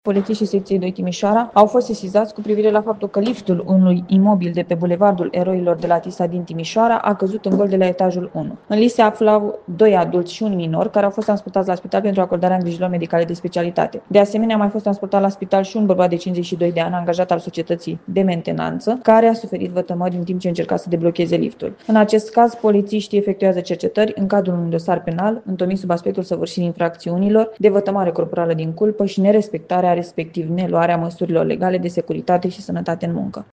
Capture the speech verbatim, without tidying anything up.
Polițiștii secției doi Timișoara au fost sesizați cu privire la faptul că liftul unui imobil de pe Bulevardul Eroilor de la Tisa din Timișoara a căzut în gol de la etajul unu. În lift se aflau doi adulți și un minor care au fost transportați la spital pentru acordarea îngrijirilor medicale de specialitate. De asemenea, a mai fost transportat la spital și un bărbat de cincizeci și doi de ani, angajat al societății de mentenanță, care a suferit vătămări în timp ce încerca să deblocheze liftul. În acest caz, polițiștii efectuează cercetări în cadrul unui dosar penal, întomit sub aspectul săvârșirii infracțiunilor de vătămare corporală din culpă și nerespectarea respectiv neluarea măsurilor legale de securitate și sănătate în muncă.